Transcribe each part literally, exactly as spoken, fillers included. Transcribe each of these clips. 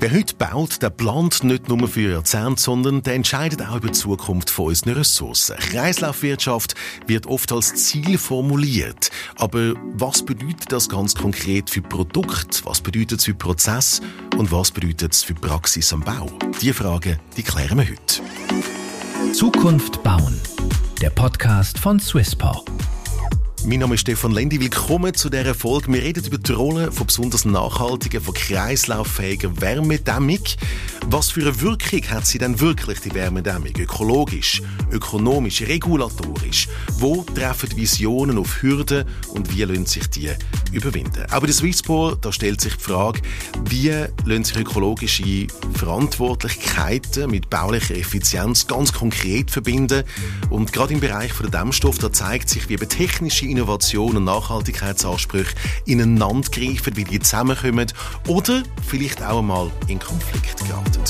Wer heute baut, der plant nicht nur für Jahrzehnte, sondern der entscheidet auch über die Zukunft von unseren Ressourcen. Kreislaufwirtschaft wird oft als Ziel formuliert. Aber was bedeutet das ganz konkret für Produkte? Was bedeutet es für Prozess? Und was bedeutet es für Praxis am Bau? Diese Fragen, die klären wir heute. Zukunft bauen. Der Podcast von Swisspar. Mein Name ist Stefan Lendi. Willkommen zu dieser Folge. Wir reden über die Rolle von besonders nachhaltigen, von kreislauffähiger Wärmedämmung. Was für eine Wirkung hat sie denn wirklich, die Wärmedämmung? Ökologisch, ökonomisch, regulatorisch? Wo treffen Visionen auf Hürden und wie lassen sich die überwinden? Auch bei der Swisspar, da stellt sich die Frage, wie lassen sich ökologische Verantwortlichkeiten mit baulicher Effizienz ganz konkret verbinden? Und gerade im Bereich der Dämmstoff, da zeigt sich, wie eben technische Innovation und Nachhaltigkeitsansprüche ineinander greifen, wie die zusammenkommen oder vielleicht auch einmal in Konflikt geraten.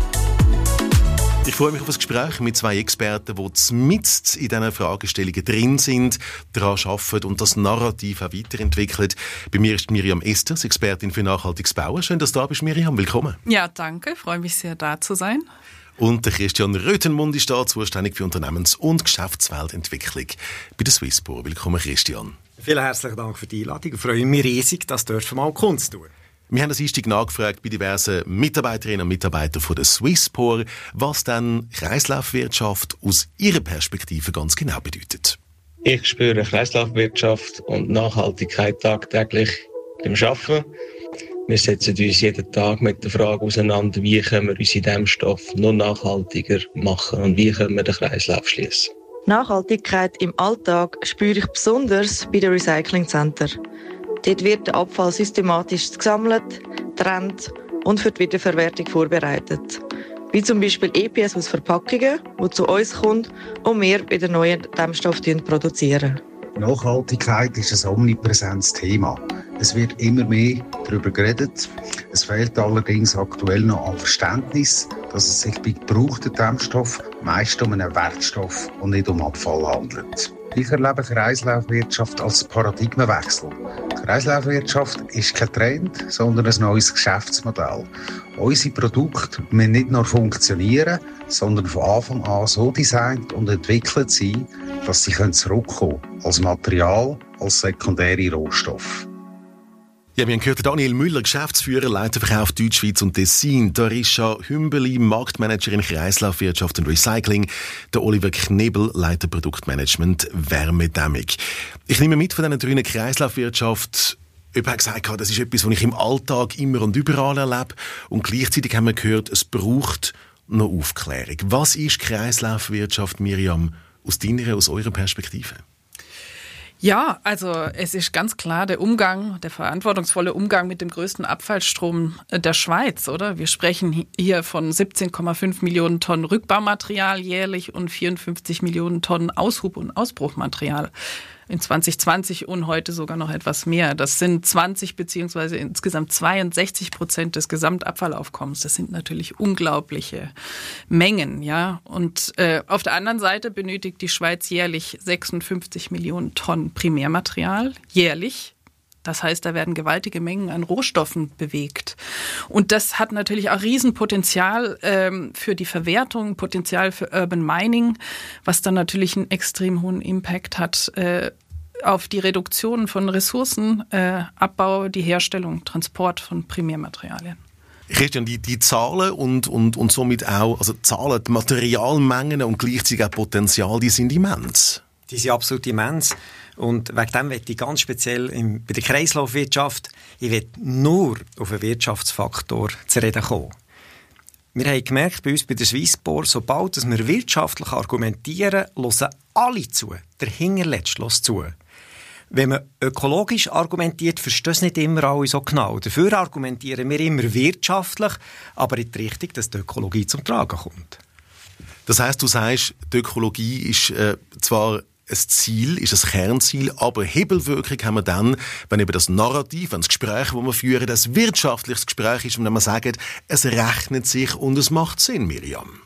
Ich freue mich auf das Gespräch mit zwei Experten, die mitten in diesen Fragestellungen drin sind, daran arbeiten und das Narrativ auch weiterentwickeln. Bei mir ist Miriam Esters, Expertin für nachhaltiges Bauen. Schön, dass du da bist, Miriam. Willkommen. Ja, danke. Ich freue mich sehr, da zu sein. Und der Christian Röthenmund ist da, zuständig für Unternehmens- und Geschäftsweltentwicklung bei der Swisspar. Willkommen, Christian. Vielen herzlichen Dank für die Einladung. Ich freue mich riesig, das dürfen wir mal Kunst tun. Wir haben das Einstieg nachgefragt bei diversen Mitarbeiterinnen und Mitarbeitern von der Swisspar, was dann Kreislaufwirtschaft aus ihrer Perspektive ganz genau bedeutet. Ich spüre Kreislaufwirtschaft und Nachhaltigkeit tagtäglich beim Arbeiten. Wir setzen uns jeden Tag mit der Frage auseinander, wie können wir unsere Dämmstoffe noch nachhaltiger machen und wie können wir den Kreislauf schließen. Nachhaltigkeit im Alltag spüre ich besonders bei den Recyclingcenter. Dort wird der Abfall systematisch gesammelt, getrennt und für die Wiederverwertung vorbereitet. Wie zum Beispiel E P S aus Verpackungen, die zu uns kommt und wir bei den neuen Dämmstoffen produzieren. Nachhaltigkeit ist ein omnipräsentes Thema. Es wird immer mehr darüber geredet. Es fehlt allerdings aktuell noch an Verständnis, dass es sich bei gebrauchten Dämmstoffen meist um einen Wertstoff und nicht um Abfall handelt. Ich erlebe Kreislaufwirtschaft als Paradigmenwechsel. Kreislaufwirtschaft ist kein Trend, sondern ein neues Geschäftsmodell. Unsere Produkte müssen nicht nur funktionieren, sondern von Anfang an so designt und entwickelt sein, dass sie zurückkommen können, als Material, als sekundäre Rohstoff. Ja, wir haben gehört, Daniel Müller, Geschäftsführer, Leiter Verkauf Deutschschweiz und Tessin. Darisha Hümbeli, Marktmanagerin Kreislaufwirtschaft und Recycling. Der Oliver Knebel, Leiter Produktmanagement Wärmedämmung. Ich nehme mit von diesen drei Kreislaufwirtschaft. Jemand hat gesagt, das ist etwas, was ich im Alltag immer und überall erlebe. Und gleichzeitig haben wir gehört, es braucht noch Aufklärung. Was ist Kreislaufwirtschaft, Miriam, aus deiner, aus eurer Perspektive? Ja, also es ist ganz klar der Umgang, der verantwortungsvolle Umgang mit dem größten Abfallstrom der Schweiz, oder? Wir sprechen hier von siebzehn Komma fünf Millionen Tonnen Rückbaumaterial jährlich und vierundfünfzig Millionen Tonnen Aushub- und Ausbruchmaterial. In zwanzig zwanzig und heute sogar noch etwas mehr. Das sind zwanzig beziehungsweise insgesamt zweiundsechzig Prozent des Gesamtabfallaufkommens. Das sind natürlich unglaubliche Mengen, ja. Und äh, auf der anderen Seite benötigt die Schweiz jährlich sechsundfünfzig Millionen Tonnen Primärmaterial, jährlich. Das heißt, da werden gewaltige Mengen an Rohstoffen bewegt. Und das hat natürlich auch Riesenpotenzial ähm, für die Verwertung, Potenzial für Urban Mining, was dann natürlich einen extrem hohen Impact hat äh, auf die Reduktion von Ressourcen, äh, Abbau, die Herstellung, Transport von Primärmaterialien. Christian, die, die Zahlen und, und, und somit auch, also Zahlen, die Materialmengen und gleichzeitig auch Potenzial, die sind immens. Die sind absolut immens. Und wegen dem möchte ich ganz speziell im, bei der Kreislaufwirtschaft, ich will nur auf einen Wirtschaftsfaktor zu reden kommen. Wir haben gemerkt, bei uns bei der Swisspar, sobald wir wirtschaftlich argumentieren, hören alle zu. Der Hinterletzte hört zu. Wenn man ökologisch argumentiert, verstehen es nicht immer alle so genau. Dafür argumentieren wir immer wirtschaftlich, aber in die Richtung, dass die Ökologie zum Tragen kommt. Das heisst, du sagst, die Ökologie ist äh, zwar ein Ziel, ist ein Kernziel, aber Hebelwirkung haben wir dann, wenn eben das Narrativ, wenn das Gespräch, das wir führen, das wirtschaftliches Gespräch ist und wenn wir sagen, es rechnet sich und es macht Sinn, Miriam.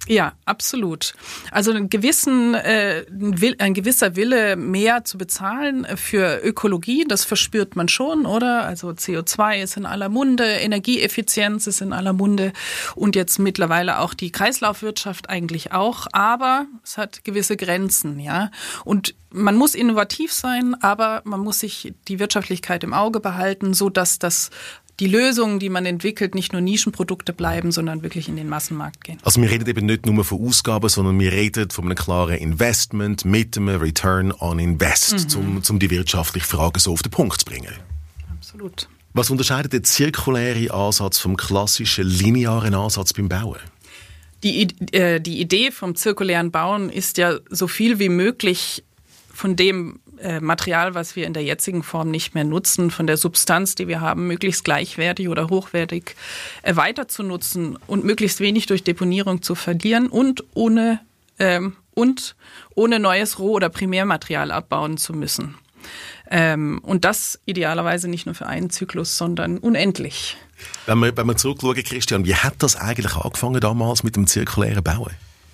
Ja, absolut. Also einen gewissen, äh, ein gewisser Wille, mehr zu bezahlen für Ökologie, das verspürt man schon, oder? Also C O zwei ist in aller Munde, Energieeffizienz ist in aller Munde und jetzt mittlerweile auch die Kreislaufwirtschaft eigentlich auch. Aber es hat gewisse Grenzen, ja. Und man muss innovativ sein, aber man muss sich die Wirtschaftlichkeit im Auge behalten, so dass das die Lösungen, die man entwickelt, nicht nur Nischenprodukte bleiben, sondern wirklich in den Massenmarkt gehen. Also wir reden eben nicht nur von Ausgaben, sondern wir reden von einem klaren Investment mit einem Return on Invest, mhm. um, um die wirtschaftliche Frage so auf den Punkt zu bringen. Absolut. Was unterscheidet der zirkuläre Ansatz vom klassischen linearen Ansatz beim Bauen? Die, äh, die Idee vom zirkulären Bauen ist ja so viel wie möglich von dem äh, Material, was wir in der jetzigen Form nicht mehr nutzen, von der Substanz, die wir haben, möglichst gleichwertig oder hochwertig äh, weiter zu nutzen und möglichst wenig durch Deponierung zu verlieren und ohne, ähm, und ohne neues Roh- oder Primärmaterial abbauen zu müssen. Ähm, und das idealerweise nicht nur für einen Zyklus, sondern unendlich. Wenn wir, wenn wir zurückschauen, Christian, wie hat das eigentlich angefangen damals mit dem zirkulären Bauen?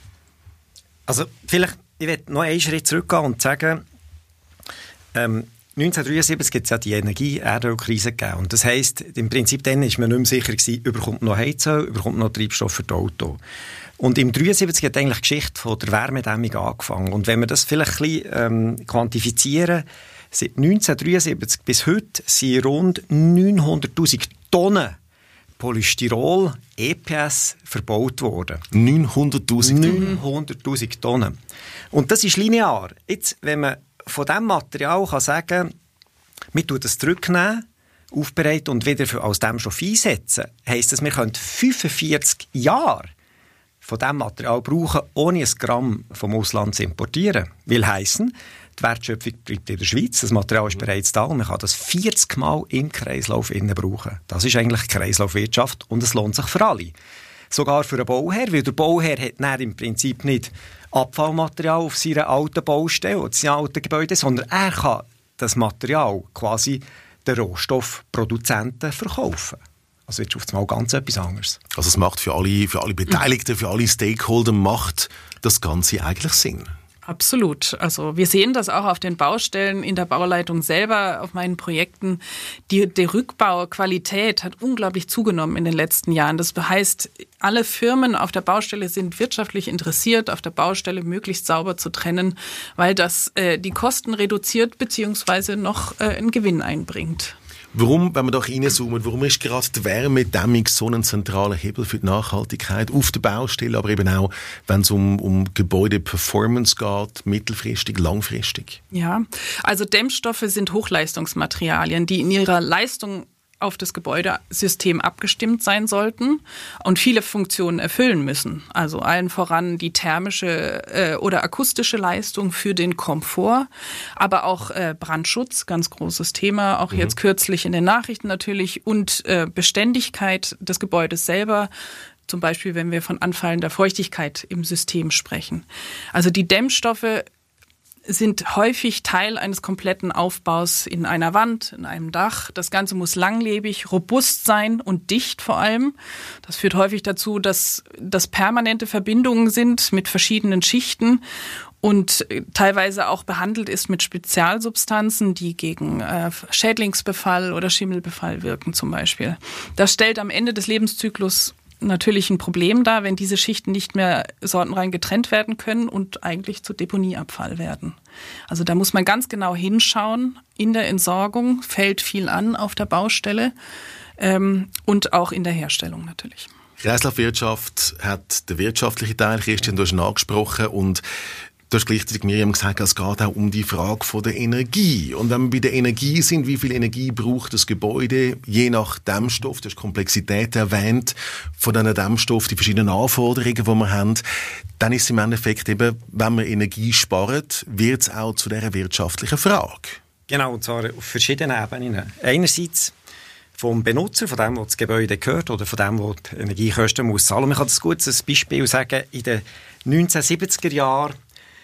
Also vielleicht, ich will noch einen Schritt zurückgehen und sagen, ähm, neunzehnhundertdreiundsiebzig hat es ja die Energie-Erdölkrise gegeben. Und das heisst, im Prinzip dann ist man nicht mehr sicher gewesen, überkommt noch Heizöl, überkommt noch Treibstoff für das Auto. Und im neunzehnhundertdreiundsiebzig hat eigentlich die Geschichte von der Wärmedämmung angefangen. Und wenn wir das vielleicht ein bisschen ähm, quantifizieren, seit neunzehnhundertdreiundsiebzig bis heute sind rund neunhunderttausend Tonnen Polystyrol E P S verbaut worden. neunhunderttausend Tonnen? neunhunderttausend Tonnen. Und das ist linear. Jetzt, wenn man von diesem Material kann sagen, wir tun das zurücknehmen, aufbereiten und wieder für, aus dem Stoff einsetzen, heisst das, wir können fünfundvierzig Jahre von diesem Material brauchen, ohne ein Gramm vom Ausland zu importieren. Will heissen, die Wertschöpfung bleibt in der Schweiz, das Material ist bereits da und man kann das vierzig Mal im Kreislauf innen brauchen. Das ist eigentlich Kreislaufwirtschaft und es lohnt sich für alle. Sogar für einen Bauherr, weil der Bauherr hat dann im Prinzip nicht Abfallmaterial auf seiner alten Baustelle oder seinem alten Gebäude, sondern er kann das Material quasi den Rohstoffproduzenten verkaufen. Also jetzt auf einmal ganz etwas anderes. Also es macht für alle, für alle Beteiligten, für alle Stakeholder macht das Ganze eigentlich Sinn. Absolut. Also wir sehen das auch auf den Baustellen, in der Bauleitung selber, auf meinen Projekten. Die, die Rückbauqualität hat unglaublich zugenommen in den letzten Jahren. Das heißt, alle Firmen auf der Baustelle sind wirtschaftlich interessiert, auf der Baustelle möglichst sauber zu trennen, weil das äh, die Kosten reduziert bzw. noch äh, einen Gewinn einbringt. Warum, wenn wir da reinzoomen, warum ist gerade die Wärmedämmung so ein zentraler Hebel für die Nachhaltigkeit auf der Baustelle, aber eben auch, wenn es um, um Gebäudeperformance geht, mittelfristig, langfristig? Ja, also Dämmstoffe sind Hochleistungsmaterialien, die in ihrer Leistung auf das Gebäudesystem abgestimmt sein sollten und viele Funktionen erfüllen müssen. Also allen voran die thermische äh, oder akustische Leistung für den Komfort, aber auch äh, Brandschutz, ganz großes Thema, auch mhm. jetzt kürzlich in den Nachrichten natürlich, und äh, Beständigkeit des Gebäudes selber, zum Beispiel wenn wir von anfallender Feuchtigkeit im System sprechen. Also die Dämmstoffe sind häufig Teil eines kompletten Aufbaus in einer Wand, in einem Dach. Das Ganze muss langlebig, robust sein und dicht vor allem. Das führt häufig dazu, dass das permanente Verbindungen sind mit verschiedenen Schichten und teilweise auch behandelt ist mit Spezialsubstanzen, die gegen äh, Schädlingsbefall oder Schimmelbefall wirken zum Beispiel. Das stellt am Ende des Lebenszyklus natürlich ein Problem dar, wenn diese Schichten nicht mehr sortenrein getrennt werden können und eigentlich zu Deponieabfall werden. Also da muss man ganz genau hinschauen. In der Entsorgung fällt viel an auf der Baustelle ähm, und auch in der Herstellung natürlich. Kreislaufwirtschaft hat den wirtschaftlichen Teil, Christian, du hast ihn angesprochen, und du hast gleichzeitig Miriam gesagt, es geht auch um die Frage von der Energie. Und wenn wir bei der Energie sind, wie viel Energie braucht das Gebäude, je nach Dämmstoff, du hast Komplexität erwähnt, von diesen Dämmstoffen, die verschiedenen Anforderungen, die wir haben, dann ist es im Endeffekt eben, wenn man Energie spart, wird es auch zu dieser wirtschaftlichen Frage. Genau, und zwar auf verschiedenen Ebenen. Einerseits vom Benutzer, von dem, der das Gebäude gehört, oder von dem, der die Energiekosten muss zahlen. Man kann das gut als Beispiel sagen, in den neunzehnhundertsiebziger Jahren,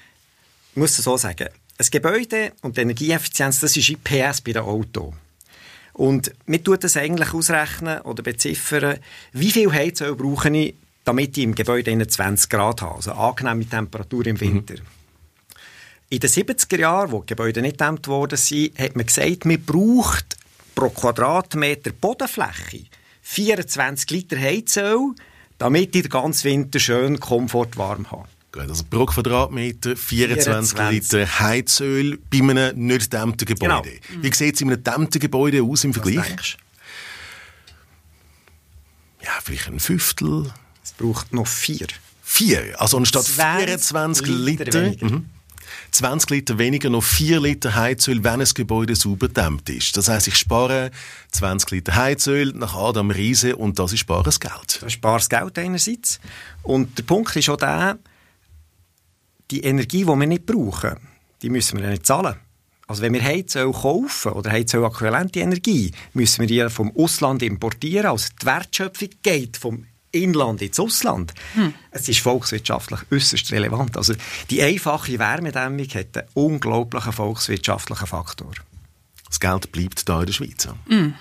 ich muss es so sagen, ein Gebäude und die Energieeffizienz, das ist I P S bei den Autos. Und man tut das eigentlich ausrechnen oder beziffern, wie viel Heizöl brauche ich, damit die im Gebäude zwanzig Grad haben, also angenehme Temperatur im Winter. Mhm. In den siebziger Jahren, wo die Gebäude nicht gedämmt worden sind, hat man gesagt, man braucht pro Quadratmeter Bodenfläche vierundzwanzig Liter Heizöl, damit ich den ganzen Winter schön komfortwarm habe. Also pro Quadratmeter vierundzwanzig, vierundzwanzig Liter Heizöl bei einem nicht gedämmten Gebäude. Genau. Wie sieht es in einem gedämmten Gebäude aus im Vergleich? Was denkst du? Ja, vielleicht ein Fünftel. Es braucht noch vier. Vier? Also anstatt vierundzwanzig Liter... Liter mhm. zwanzig Liter weniger, noch vier Liter Heizöl, wenn ein Gebäude sauber gedämmt ist. Das heisst, ich spare zwanzig Liter Heizöl nach Adam Riese und das ist bares Geld. Das ist bares Geld einerseits. Und der Punkt ist auch der, die Energie, die wir nicht brauchen, die müssen wir ja nicht zahlen. Also wenn wir Heizöl kaufen oder Heizöl-äquivalente Energie, müssen wir die vom Ausland importieren. Also die Wertschöpfung geht vom Inland ins Ausland. Hm. Es ist volkswirtschaftlich äußerst relevant. Also die einfache Wärmedämmung hat einen unglaublichen volkswirtschaftlichen Faktor. Das Geld bleibt da in der Schweiz. Mm.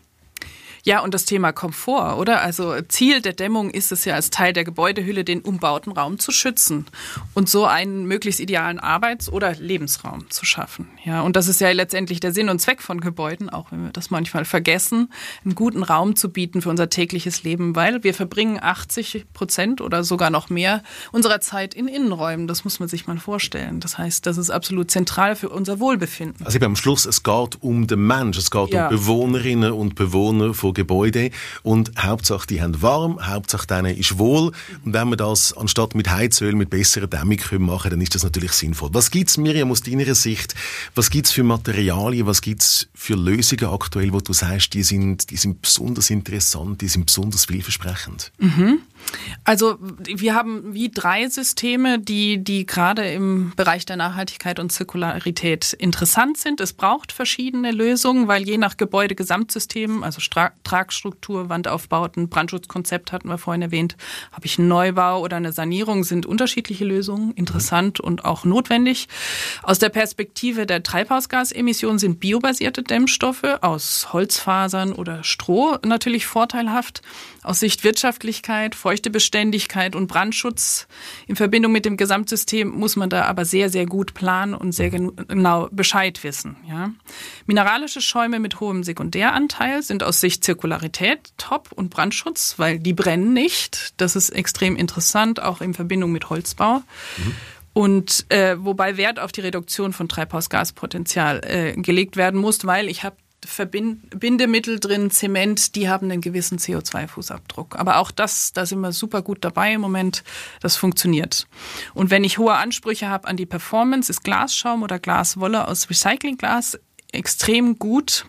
Ja, und das Thema Komfort, oder? Also Ziel der Dämmung ist es ja als Teil der Gebäudehülle, den umbauten Raum zu schützen und so einen möglichst idealen Arbeits- oder Lebensraum zu schaffen. Ja, und das ist ja letztendlich der Sinn und Zweck von Gebäuden, auch wenn wir das manchmal vergessen, einen guten Raum zu bieten für unser tägliches Leben, weil wir verbringen achtzig Prozent oder sogar noch mehr unserer Zeit in Innenräumen. Das muss man sich mal vorstellen. Das heißt, das ist absolut zentral für unser Wohlbefinden. Also am Schluss, es geht um den Mensch, es geht ja. um Bewohnerinnen und Bewohner von Gebäude und Hauptsache, die haben warm, Hauptsache, denen ist wohl. Und wenn wir das anstatt mit Heizöl mit besserer Dämmung können machen, dann ist das natürlich sinnvoll. Was gibt es, Miriam, aus deiner Sicht, was gibt es für Materialien, was gibt es für Lösungen aktuell, wo du sagst, die sind, die sind besonders interessant, die sind besonders vielversprechend? Mhm. Also wir haben wie drei Systeme, die, die gerade im Bereich der Nachhaltigkeit und Zirkularität interessant sind. Es braucht verschiedene Lösungen, weil je nach Gebäudegesamtsystem, also Stra- Tragstruktur, Wandaufbauten, Brandschutzkonzept hatten wir vorhin erwähnt, habe ich einen Neubau oder eine Sanierung, sind unterschiedliche Lösungen interessant mhm. und auch notwendig. Aus der Perspektive der Treibhausgasemissionen sind biobasierte Dämmstoffe aus Holzfasern oder Stroh natürlich vorteilhaft. Aus Sicht Wirtschaftlichkeit, Feuchtebeständigkeit und Brandschutz in Verbindung mit dem Gesamtsystem muss man da aber sehr, sehr gut planen und sehr genau Bescheid wissen. Ja. Mineralische Schäume mit hohem Sekundäranteil sind aus Sicht Zirkularität top und Brandschutz, weil die brennen nicht. Das ist extrem interessant, auch in Verbindung mit Holzbau. Mhm. Und äh, wobei Wert auf die Reduktion von Treibhausgaspotenzial äh, gelegt werden muss, weil ich habe Verbind- Bindemittel drin, Zement, die haben einen gewissen C O zwei Fußabdruck. Aber auch das, da sind wir super gut dabei im Moment, das funktioniert. Und wenn ich hohe Ansprüche habe an die Performance, ist Glasschaum oder Glaswolle aus Recyclingglas extrem gut.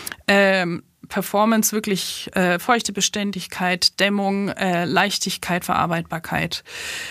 Ähm, Performance wirklich äh, Feuchtebeständigkeit, Dämmung, äh, Leichtigkeit, Verarbeitbarkeit.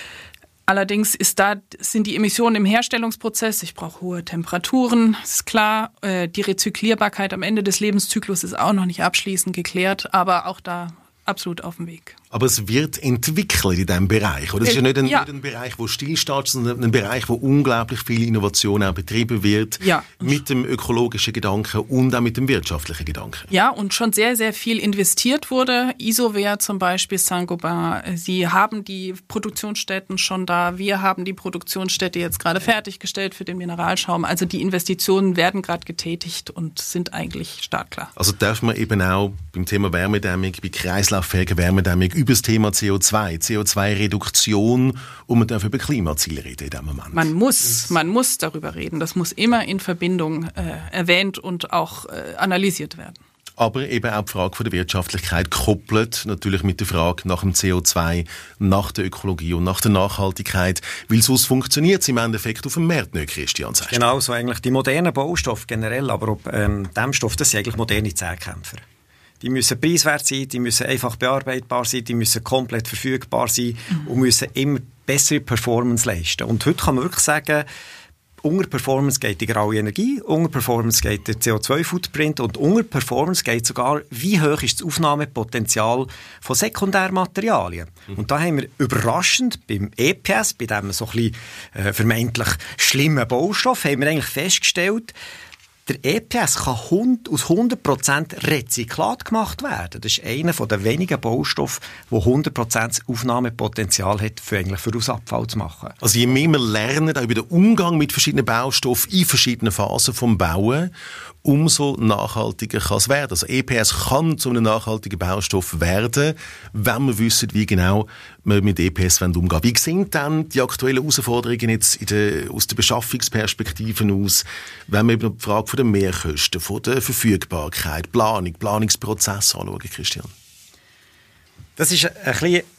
Allerdings ist da, sind die Emissionen im Herstellungsprozess, ich brauche hohe Temperaturen, ist klar. Die Rezyklierbarkeit am Ende des Lebenszyklus ist auch noch nicht abschließend geklärt, aber auch da absolut auf dem Weg. Aber es wird entwickelt in diesem Bereich. Oder? Es ist ja nicht ein, ja. nicht ein Bereich, wo stillsteht, sondern ein Bereich, wo unglaublich viel Innovation auch betrieben wird. Ja. Mit dem ökologischen Gedanken und auch mit dem wirtschaftlichen Gedanken. Ja, und schon sehr, sehr viel investiert wurde. Isover zum Beispiel, Saint-Gobain. Sie haben die Produktionsstätten schon da. Wir haben die Produktionsstätte jetzt gerade fertiggestellt für den Mineralschaum. Also die Investitionen werden gerade getätigt und sind eigentlich startklar. Also darf man eben auch beim Thema Wärmedämmung, bei kreislauffähiger Wärmedämmung über das Thema C O zwei, C O zwei Reduktion und man darf über Klimaziele reden in diesem Moment. Man muss, man muss darüber reden. Das muss immer in Verbindung äh, erwähnt und auch äh, analysiert werden. Aber eben auch die Frage von der Wirtschaftlichkeit koppelt natürlich mit der Frage nach dem C O zwei, nach der Ökologie und nach der Nachhaltigkeit, weil sonst funktioniert es im Endeffekt auf dem Markt nicht, Christian. Genau, so eigentlich die modernen Baustoffe generell, aber auch ähm, Dämmstoffe, das sind eigentlich moderne Zehnkämpfer. Die müssen preiswert sein, die müssen einfach bearbeitbar sein, die müssen komplett verfügbar sein mhm. und müssen immer bessere Performance leisten. Und heute kann man wirklich sagen, unter Performance geht die graue Energie, unter Performance geht der C O zwei Footprint und unter Performance geht sogar, wie hoch ist das Aufnahmepotenzial von Sekundärmaterialien. Mhm. Und da haben wir überraschend beim E P S, bei diesem so ein bisschen äh, vermeintlich schlimmen Baustoff, haben wir eigentlich festgestellt, Der E P S kann aus hundert Prozent Rezyklat gemacht werden. Das ist einer der wenigen Baustoffe, der hundert Prozent Aufnahmepotenzial hat, für, eigentlich für aus Abfall zu machen. Also je mehr wir lernen auch über den Umgang mit verschiedenen Baustoffen in verschiedenen Phasen vom Bauen, umso nachhaltiger kann es werden. Also E P S kann zu einem nachhaltigen Baustoff werden, wenn wir wissen, wie genau wir mit E P S umgehen wollen. Wie sehen dann die aktuellen Herausforderungen jetzt in der, aus der Beschaffungsperspektive aus, wenn wir eben die Frage von den Mehrkosten, von der Verfügbarkeit, Planung, Planungsprozess anschauen, Christian? Das ist ein, ein, ein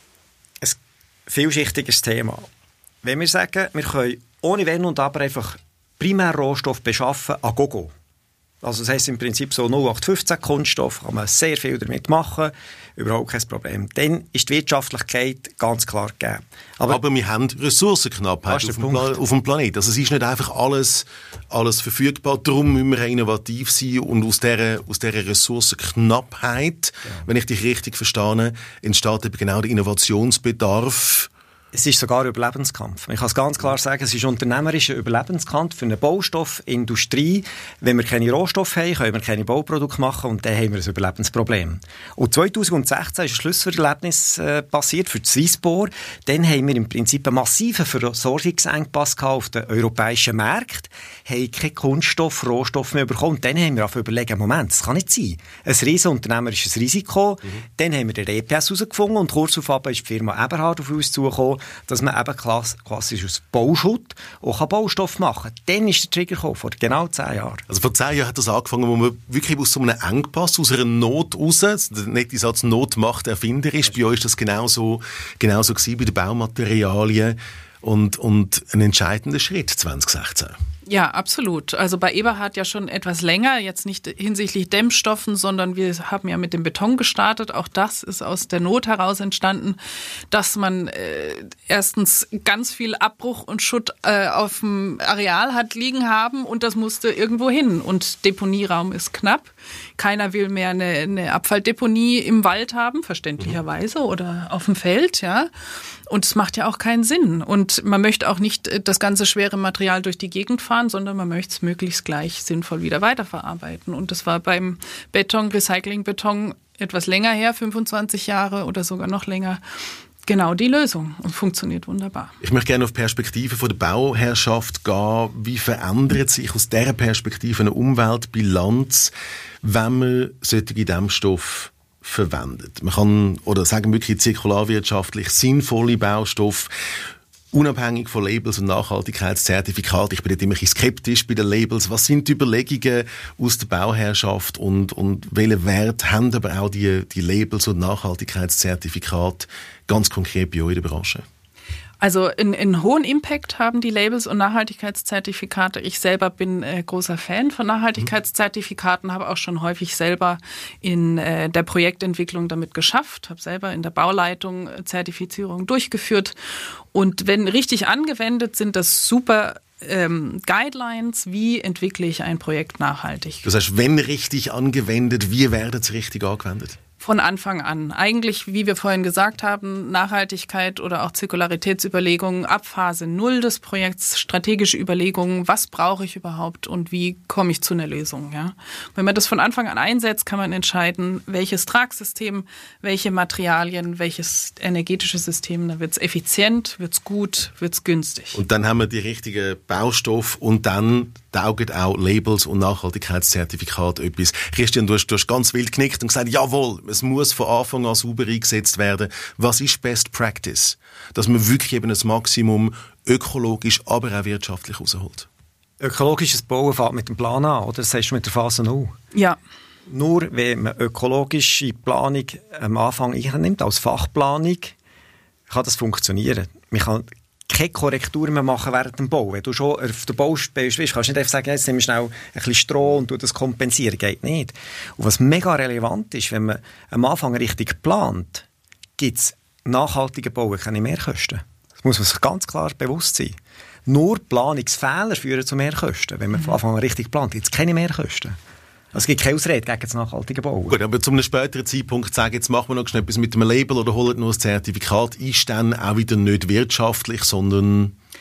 vielschichtiges Thema. Wenn wir sagen, wir können ohne Wenn und Aber einfach Primärrohstoff beschaffen, a gogo. Also das heisst im Prinzip so null acht fünfzehn Kunststoff, kann man sehr viel damit machen, überhaupt kein Problem. Dann ist die Wirtschaftlichkeit ganz klar gegeben. Aber, Aber wir haben Ressourcenknappheit auf dem, Pla- auf dem Planeten. Also es ist nicht einfach alles, alles verfügbar, darum müssen wir innovativ sein und aus dieser, aus dieser Ressourcenknappheit, ja. wenn ich dich richtig verstehe, entsteht eben genau der Innovationsbedarf. Es ist sogar ein Überlebenskampf. Ich kann es ganz klar sagen, es ist unternehmerischer Überlebenskampf für eine Baustoffindustrie. Wenn wir keine Rohstoffe haben, können wir keine Bauprodukte machen und dann haben wir ein Überlebensproblem. Und zweitausendsechzehn ist ein Schlüsselerlebnis äh, passiert für die Swissbohr. Dann haben wir im Prinzip einen massiven Versorgungsengpass auf den europäischen Märkten, haben keinen Kunststoff, Rohstoff mehr bekommen. Und dann haben wir einfach überlegt, Moment, das kann nicht sein. Ein riesen unternehmerisches Risiko. Mhm. Dann haben wir den E P S herausgefunden und kurz darauf ist die Firma Eberhard auf uns zugekommen, dass man eben klassisch aus Bauschutt auch Baustoff machen kann. Dann ist der Trigger gekommen, vor genau zehn Jahren. Also vor zehn Jahren hat das angefangen, wo man wirklich aus so einem Engpass, aus einer Not raus, der nette Satz Not macht erfinderisch, bei euch ist das genauso, genauso gewesen bei den Baumaterialien und, und ein entscheidender Schritt zwanzig sechzehn. Ja, absolut. Also bei Eberhard ja schon etwas länger, jetzt nicht hinsichtlich Dämmstoffen, sondern wir haben ja mit dem Beton gestartet. Auch das ist aus der Not heraus entstanden, dass man äh, erstens ganz viel Abbruch und Schutt äh, auf dem Areal hat liegen haben und das musste irgendwo hin. Und Deponieraum ist knapp. Keiner will mehr eine, eine Abfalldeponie im Wald haben, verständlicherweise, oder auf dem Feld, ja. Und es macht ja auch keinen Sinn. Und man möchte auch nicht das ganze schwere Material durch die Gegend fahren, sondern man möchte es möglichst gleich sinnvoll wieder weiterverarbeiten. Und das war beim Beton, Recyclingbeton etwas länger her, fünfundzwanzig Jahre oder sogar noch länger, genau die Lösung und funktioniert wunderbar. Ich möchte gerne auf die Perspektive von der Bauherrschaft gehen. Wie verändert sich aus dieser Perspektive eine Umweltbilanz, wenn man solche Dämmstoffe verwendet? Man kann, oder sagen wir wirklich zirkularwirtschaftlich sinnvolle Baustoffe, unabhängig von Labels und Nachhaltigkeitszertifikaten. Ich bin dort immer ein bisschen skeptisch bei den Labels. Was sind die Überlegungen aus der Bauherrschaft und, und welchen Wert haben aber auch die, die Labels und Nachhaltigkeitszertifikate ganz konkret bei euch in der Branche? Also einen, einen hohen Impact haben die Labels und Nachhaltigkeitszertifikate. Ich selber bin äh, großer Fan von Nachhaltigkeitszertifikaten, habe auch schon häufig selber in äh, der Projektentwicklung damit geschafft, habe selber in der Bauleitung Zertifizierung durchgeführt. Und wenn richtig angewendet, sind das super ähm, Guidelines, wie entwickle ich ein Projekt nachhaltig. Das heißt, wenn richtig angewendet, wie werden sie richtig angewendet? Von Anfang an. Eigentlich, wie wir vorhin gesagt haben, Nachhaltigkeit oder auch Zirkularitätsüberlegungen ab Phase null des Projekts, strategische Überlegungen, was brauche ich überhaupt und wie komme ich zu einer Lösung. Ja? Wenn man das von Anfang an einsetzt, kann man entscheiden, welches Tragsystem, welche Materialien, welches energetische System, da wird es effizient, wird es gut, wird es günstig. Und dann haben wir die richtigen Baustoffe und dann taugen auch Labels und Nachhaltigkeitszertifikate etwas. Christian, du hast, du hast ganz wild genickt und gesagt, jawohl, es muss von Anfang an sauber eingesetzt werden. Was ist Best Practice? Dass man wirklich eben das Maximum ökologisch, aber auch wirtschaftlich rausholt. Ökologisches Bauen fängt mit dem Plan an, oder? Das heißt mit der Phase null. Ja. Nur wenn man ökologische Planung am Anfang einnimmt, als Fachplanung, kann das funktionieren. Man kann keine Korrektur mehr machen während dem Bau. Wenn du schon auf der Baustelle bist, kannst du nicht einfach sagen, jetzt nehmen wir schnell ein bisschen Stroh und das kompensieren. Geht nicht. Und was mega relevant ist, wenn man am Anfang richtig plant, gibt es nachhaltige Bauen keine Mehrkosten. Das muss man sich ganz klar bewusst sein. Nur Planungsfehler führen zu Mehrkosten. Wenn man von Anfang an richtig plant, gibt es keine Mehrkosten. Also es gibt keine Ausrede gegen das nachhaltige Bauen. Gut, aber zu einem späteren Zeitpunkt sagen, jetzt machen wir noch schnell etwas mit einem Label oder holen nur ein Zertifikat, ist dann auch wieder nicht wirtschaftlich, sondern...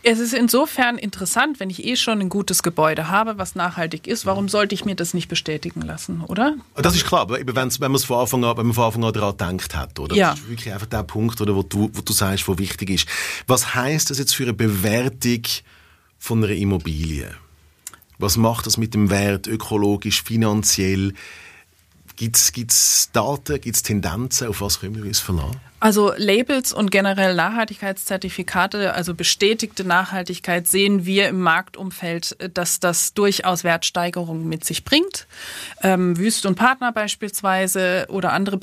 Es ist insofern interessant, wenn ich eh schon ein gutes Gebäude habe, was nachhaltig ist, warum sollte ich mir das nicht bestätigen lassen, oder? Das ist klar, aber eben, wenn man es von Anfang an, wenn man von Anfang an daran gedacht hat, oder? Ja. Das ist wirklich einfach der Punkt, oder, wo du, wo du sagst, wo wichtig ist. Was heisst das jetzt für eine Bewertung von einer Immobilie? Was macht das mit dem Wert ökologisch, finanziell? Gibt es Daten, gibt es Tendenzen, auf was können wir uns verlassen? Also Labels und generell Nachhaltigkeitszertifikate, also bestätigte Nachhaltigkeit, sehen wir im Marktumfeld, dass das durchaus Wertsteigerungen mit sich bringt. Ähm, Wüst und Partner beispielsweise oder andere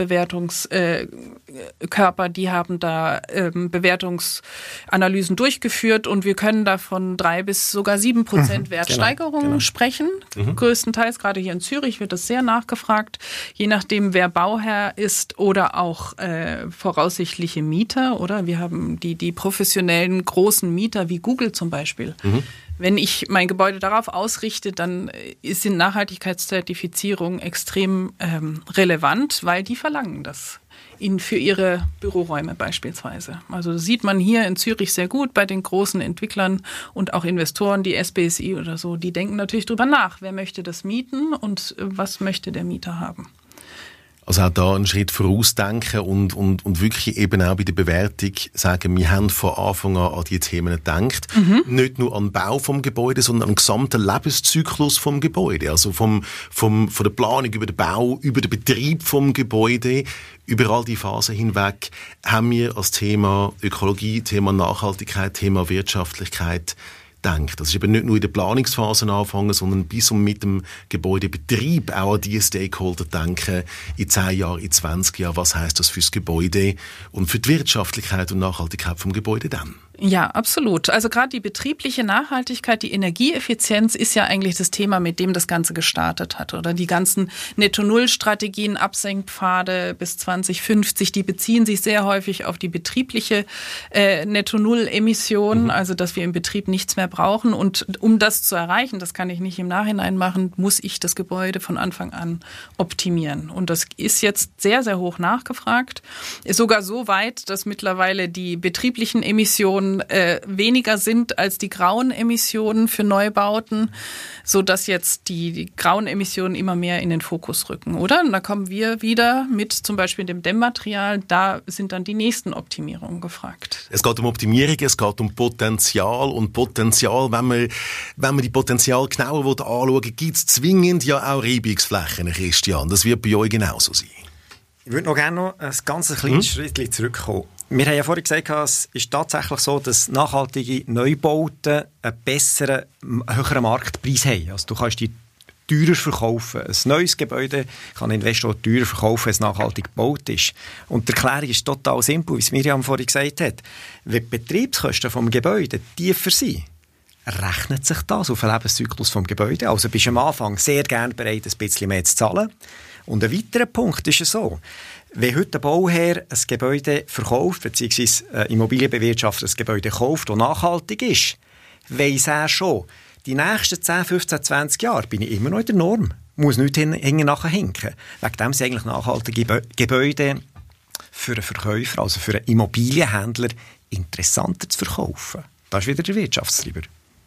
Bewertungskörper, äh, die haben da ähm, Bewertungsanalysen durchgeführt und wir können da von drei bis sogar sieben Prozent mhm, Wertsteigerungen genau, genau. sprechen. Mhm. Größtenteils, gerade hier in Zürich wird das sehr nachgefragt, je nachdem wer Bauherr ist oder auch äh, voraus voraussichtliche Mieter, oder? Wir haben die, die professionellen großen Mieter wie Google zum Beispiel. Mhm. Wenn ich mein Gebäude darauf ausrichte, dann ist die Nachhaltigkeitszertifizierung extrem ähm, relevant, weil die verlangen das ihnen für ihre Büroräume beispielsweise. Also das sieht man hier in Zürich sehr gut bei den großen Entwicklern und auch Investoren, die S B S I oder so, die denken natürlich drüber nach, wer möchte das mieten und was möchte der Mieter haben. Also auch da einen Schritt vorausdenken und, und, und wirklich eben auch bei der Bewertung sagen, wir haben von Anfang an an die Themen gedacht. Mhm. Nicht nur an den Bau vom Gebäude, sondern an den gesamten Lebenszyklus vom Gebäude. Also vom, vom, von der Planung über den Bau, über den Betrieb vom Gebäude, über all die Phasen hinweg haben wir als Thema Ökologie, Thema Nachhaltigkeit, Thema Wirtschaftlichkeit denkt. Das ist eben nicht nur in der Planungsphase anfangen, sondern bis und mit dem Gebäudebetrieb auch an die Stakeholder denken, in zehn Jahren, in zwanzig Jahren, was heisst das fürs Gebäude und für die Wirtschaftlichkeit und Nachhaltigkeit vom Gebäude dann? Ja, absolut. Also gerade die betriebliche Nachhaltigkeit, die Energieeffizienz ist ja eigentlich das Thema, mit dem das Ganze gestartet hat. Oder die ganzen Netto-Null-Strategien, Absenkpfade bis zwanzig fünfzig, die beziehen sich sehr häufig auf die betriebliche äh, Netto-Null-Emission, mhm. also dass wir im Betrieb nichts mehr brauchen. Und um das zu erreichen, das kann ich nicht im Nachhinein machen, muss ich das Gebäude von Anfang an optimieren. Und das ist jetzt sehr, sehr hoch nachgefragt. Ist sogar so weit, dass mittlerweile die betrieblichen Emissionen Äh, weniger sind als die grauen Emissionen für Neubauten, sodass jetzt die, die grauen Emissionen immer mehr in den Fokus rücken, oder? Und da kommen wir wieder mit zum Beispiel dem Dämmmaterial, da sind dann die nächsten Optimierungen gefragt. Es geht um Optimierung, es geht um Potenzial und Potenzial, wenn man, wenn man die Potenzial genauer anschauen will, gibt es zwingend ja auch Reibungsflächen, Christian. Das wird bei euch genauso sein. Ich würde noch gerne noch ein ganz kleines hm? Schritt zurückkommen. Wir haben ja vorhin gesagt, es ist tatsächlich so, dass nachhaltige Neubauten einen besseren, höheren Marktpreis haben. Also du kannst die teurer verkaufen. Ein neues Gebäude kann ein Investor teurer verkaufen, wenn es nachhaltig gebaut ist. Und die Erklärung ist total simpel, wie es Miriam vorhin gesagt hat. Wenn die Betriebskosten des Gebäudes tiefer sind, rechnet sich das auf den Lebenszyklus des Gebäudes. Also bist du am Anfang sehr gerne bereit, ein bisschen mehr zu zahlen. Und ein weiterer Punkt ist es so, wenn heute ein Bauherr ein Gebäude verkauft, beziehungsweise eine Immobilienbewirtschafter ein Gebäude kauft, das nachhaltig ist, weiss er schon, die nächsten zehn, fünfzehn, zwanzig Jahre bin ich immer noch in der Norm. Muss nicht hinten nachher hinken. Wegen dem sind eigentlich nachhaltige Gebäude für einen Verkäufer, also für einen Immobilienhändler, interessanter zu verkaufen. Das ist wieder der Wirtschaftstreiber.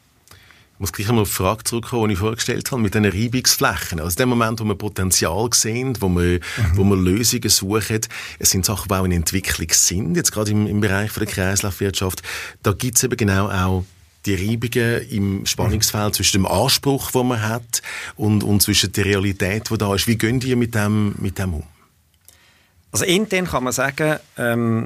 Ich muss gleich einmal auf die Frage zurückkommen, die ich vorgestellt habe, mit diesen Reibungsflächen. Also in dem Moment, wo wir Potenzial sehen, wo wir, mhm. wo wir Lösungen suchen, es sind Sachen, die auch in Entwicklung sind, jetzt gerade im, im Bereich der Kreislaufwirtschaft, da gibt es eben genau auch die Reibungen im Spannungsfeld mhm. zwischen dem Anspruch, den man hat, und, und zwischen der Realität, die da ist. Wie gehen die mit dem, mit dem um? Also intern kann man sagen, ähm,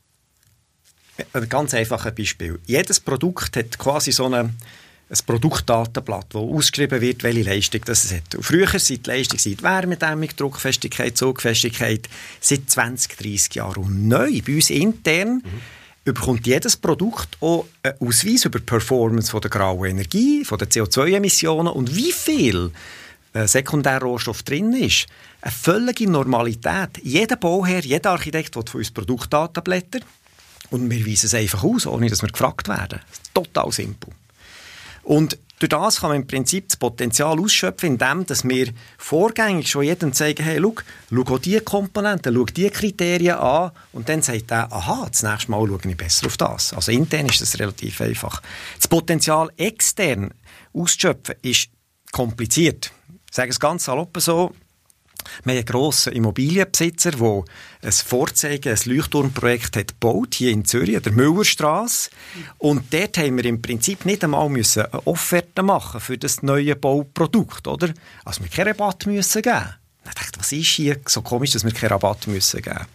ein ganz einfaches Beispiel. Jedes Produkt hat quasi so eine ein Produktdatenblatt, wo ausgeschrieben wird, welche Leistung das es hat. Und früher sind die Leistungen die Wärmedämmung, Druckfestigkeit, Zugfestigkeit seit zwanzig, dreissig Jahren. Und neu, bei uns intern, mhm. bekommt jedes Produkt auch einen Ausweis über die Performance von der grauen Energie, von den C O zwei Emissionen und wie viel äh, Sekundärrohstoff drin ist. Eine völlige Normalität. Jeder Bauherr, jeder Architekt will von uns Produktdatenblätter und wir weisen es einfach aus, ohne dass wir gefragt werden. Total simpel. Und durch das kann man im Prinzip das Potenzial ausschöpfen, indem dass wir vorgängig schon jedem zeigen, hey, schau, schau auch diese Komponenten, schau diese Kriterien an und dann sagt er, aha, das nächste Mal schaue ich besser auf das. Also intern ist das relativ einfach. Das Potenzial extern auszuschöpfen ist kompliziert. Ich sage es ganz salopp so. Wir haben einen grossen Immobilienbesitzer, der ein Vorzeigen, ein Leuchtturmprojekt hat gebaut, hier in Zürich, an der Müllerstrasse. Und dort haben wir im Prinzip nicht einmal müssen eine Offerte machen für das neue Bauprodukt, oder? Also wir keinen Rabatt müssen geben. Ich dachte, was ist hier so komisch, dass wir keinen Rabatt müssen geben?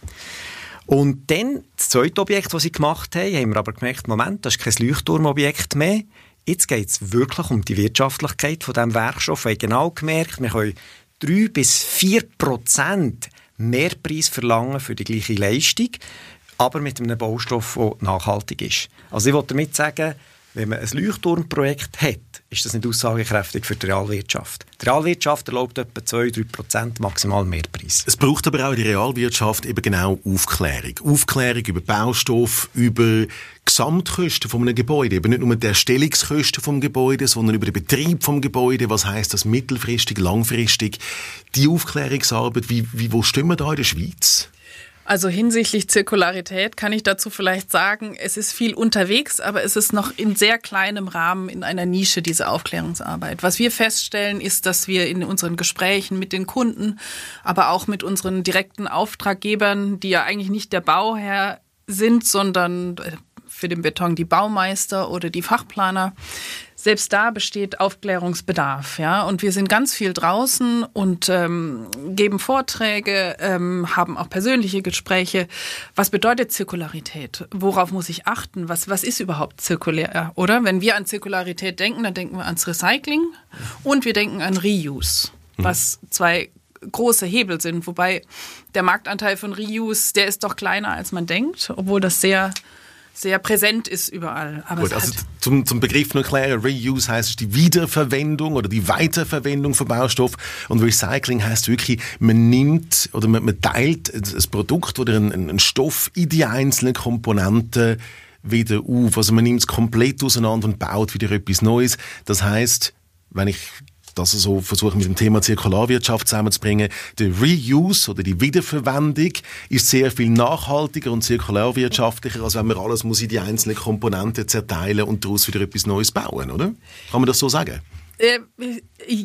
Und dann, das zweite Objekt, das sie gemacht haben, haben wir aber gemerkt, Moment, das ist kein Leuchtturmobjekt mehr. Jetzt geht es wirklich um die Wirtschaftlichkeit von diesem Werkstoff. Wir haben genau gemerkt, wir können drei bis vier Prozent Mehrpreis verlangen für die gleiche Leistung, aber mit einem Baustoff, der nachhaltig ist. Also ich will damit sagen, wenn man ein Leuchtturmprojekt hat, ist das nicht aussagekräftig für die Realwirtschaft. Die Realwirtschaft erlaubt etwa zwei bis drei Prozent maximal Mehrpreis. Es braucht aber auch in der Realwirtschaft eben genau Aufklärung. Aufklärung über Baustoff, über Gesamtkosten von einem Gebäude. Eben nicht nur die Erstellungskosten vom Gebäude, sondern über den Betrieb vom Gebäude. Was heisst das mittelfristig, langfristig? Die Aufklärungsarbeit, wie, wie, wo stehen wir da in der Schweiz? Also hinsichtlich Zirkularität kann ich dazu vielleicht sagen, es ist viel unterwegs, aber es ist noch in sehr kleinem Rahmen in einer Nische, diese Aufklärungsarbeit. Was wir feststellen, ist, dass wir in unseren Gesprächen mit den Kunden, aber auch mit unseren direkten Auftraggebern, die ja eigentlich nicht der Bauherr sind, sondern für den Beton die Baumeister oder die Fachplaner, selbst da besteht Aufklärungsbedarf, ja. Und wir sind ganz viel draußen und ähm, geben Vorträge, ähm, haben auch persönliche Gespräche. Was bedeutet Zirkularität? Worauf muss ich achten? Was, was ist überhaupt zirkulär, oder? Wenn wir an Zirkularität denken, dann denken wir ans Recycling und wir denken an Reuse, was zwei große Hebel sind. Wobei der Marktanteil von Reuse, der ist doch kleiner, als man denkt, obwohl das sehr sehr präsent ist überall. Aber Gut, also zum, zum Begriff noch erklären, Reuse heisst die Wiederverwendung oder die Weiterverwendung von Baustoff und Recycling heisst wirklich, man nimmt oder man, man teilt ein Produkt oder einen, einen Stoff in die einzelnen Komponenten wieder auf. Also man nimmt es komplett auseinander und baut wieder etwas Neues. Das heisst, wenn ich das so versuchen mit dem Thema Zirkularwirtschaft zusammenzubringen. Der Reuse oder die Wiederverwendung ist sehr viel nachhaltiger und zirkularwirtschaftlicher, als wenn man alles muss in die einzelnen Komponenten zerteilen und daraus wieder etwas Neues bauen, oder? Kann man das so sagen? Äh, ich,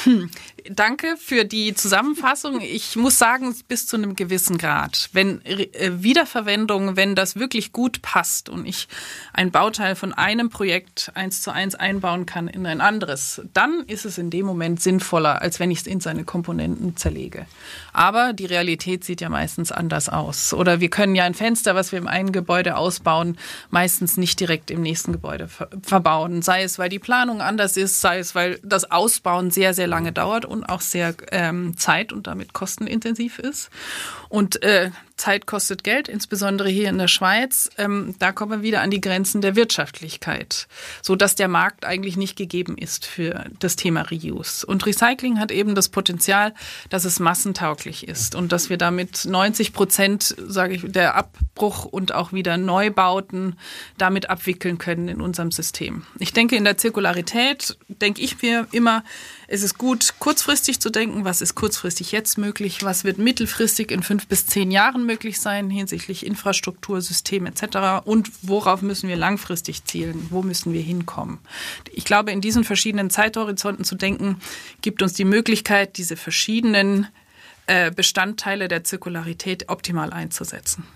danke für die Zusammenfassung. Ich muss sagen, bis zu einem gewissen Grad. Wenn äh, Wiederverwendung, wenn das wirklich gut passt und ich ein Bauteil von einem Projekt eins zu eins einbauen kann in ein anderes, dann ist es in dem Moment sinnvoller, als wenn ich es in seine Komponenten zerlege. Aber die Realität sieht ja meistens anders aus. Oder wir können ja ein Fenster, was wir im einen Gebäude ausbauen, meistens nicht direkt im nächsten Gebäude ver- verbauen. Sei es, weil die Planung anders ist, sei es, weil das Ausbauen sehr, sehr lange dauert und auch sehr ähm, zeit- und damit kostenintensiv ist. Und äh, Zeit kostet Geld, insbesondere hier in der Schweiz. Ähm, da kommen wir wieder an die Grenzen der Wirtschaftlichkeit, sodass der Markt eigentlich nicht gegeben ist für das Thema Reuse. Und Recycling hat eben das Potenzial, dass es massentauglich ist und dass wir damit neunzig Prozent, sage ich, der Abbruch und auch wieder Neubauten damit abwickeln können in unserem System. Ich denke, in der Zirkularität denke ich mir immer, es ist gut, kurzfristig zu denken, was ist kurzfristig jetzt möglich, was wird mittelfristig in fünf bis zehn Jahren möglich sein hinsichtlich Infrastruktur, System et cetera. Und worauf müssen wir langfristig zielen, wo müssen wir hinkommen. Ich glaube, in diesen verschiedenen Zeithorizonten zu denken, gibt uns die Möglichkeit, diese verschiedenen äh, Bestandteile der Zirkularität optimal einzusetzen.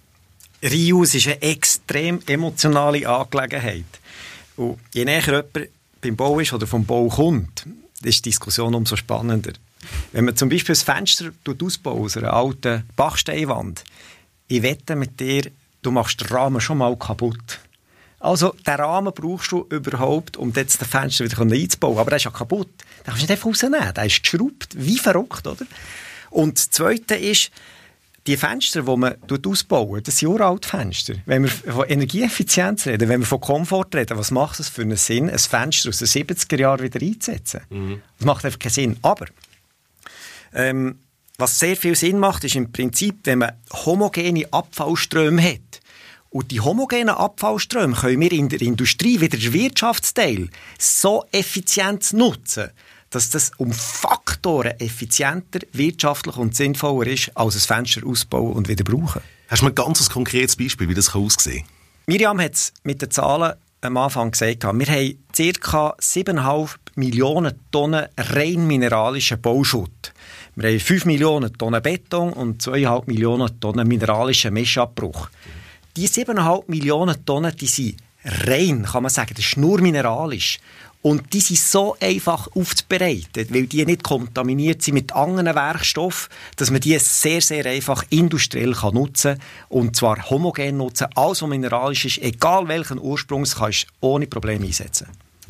Reuse ist eine extrem emotionale Angelegenheit. Und je näher jemand beim Bau ist oder vom Bau kommt, ist die Diskussion umso spannender. Wenn man zum Beispiel ein Fenster ausbaut aus einer alten Bachsteinwand, ich wette mit dir, du machst den Rahmen schon mal kaputt. Also, den Rahmen brauchst du überhaupt, um jetzt das Fenster wieder einzubauen. Aber der ist ja kaputt. Den kannst du nicht einfach rausnehmen. Der ist geschraubt, wie verrückt, oder? Und das Zweite ist, die Fenster, die man ausbauen, das sind uralte Fenster. Wenn wir von Energieeffizienz reden, wenn wir von Komfort reden, was macht es für einen Sinn, ein Fenster aus den siebziger Jahren wieder einzusetzen? Mhm. Das macht einfach keinen Sinn. Aber ähm, was sehr viel Sinn macht, ist im Prinzip, wenn man homogene Abfallströme hat Und die homogenen Abfallströme können wir in der Industrie, wie der Wirtschaftsteil, so effizient nutzen, dass das um Faktoren effizienter, wirtschaftlicher und sinnvoller ist, als ein Fenster ausbauen und wieder brauchen. Hast du mal ein ganz konkretes Beispiel, wie das aussehen kann? Miriam hat es mit den Zahlen am Anfang gesagt. Wir haben ca. sieben Komma fünf Millionen Tonnen rein mineralischen Bauschutt. Wir haben fünf Millionen Tonnen Beton und zwei Komma fünf Millionen Tonnen mineralischen Meschabbruch. Die sieben Komma fünf Millionen Tonnen, die sind rein, kann man sagen. Das ist nur mineralisch. Und die sind so einfach aufzubereiten, weil die nicht kontaminiert sind mit anderen Werkstoffen, dass man die sehr, sehr einfach industriell kann nutzen kann. Und zwar homogen nutzen. Alles, was mineralisch ist, egal welchen Ursprungs, kannst du ohne Probleme einsetzen.